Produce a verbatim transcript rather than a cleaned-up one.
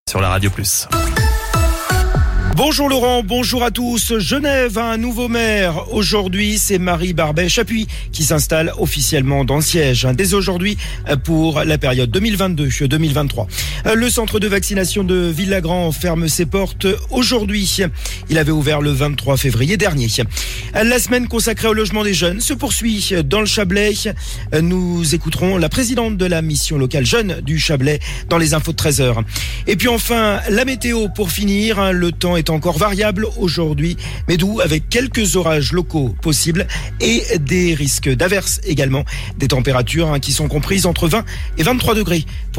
sur la Radio Plus. Bonjour Laurent, bonjour à tous. Genève a un nouveau maire. Aujourd'hui, c'est Marie Barbet-Chapuis qui s'installe officiellement dans le siège. Dès aujourd'hui, pour la période deux mille vingt-deux deux mille vingt-trois. Le centre de vaccination de Villagrand ferme ses portes aujourd'hui. Il avait ouvert le vingt-trois février dernier. La semaine consacrée au logement des jeunes se poursuit dans le Chablais. Nous écouterons la présidente de la mission locale jeune du Chablais dans les infos de treize heures. Et puis enfin, la météo pour finir. Le temps est encore variable aujourd'hui, mais doux avec quelques orages locaux possibles et des risques d'averses également. Des températures qui sont comprises entre vingt et vingt-trois degrés.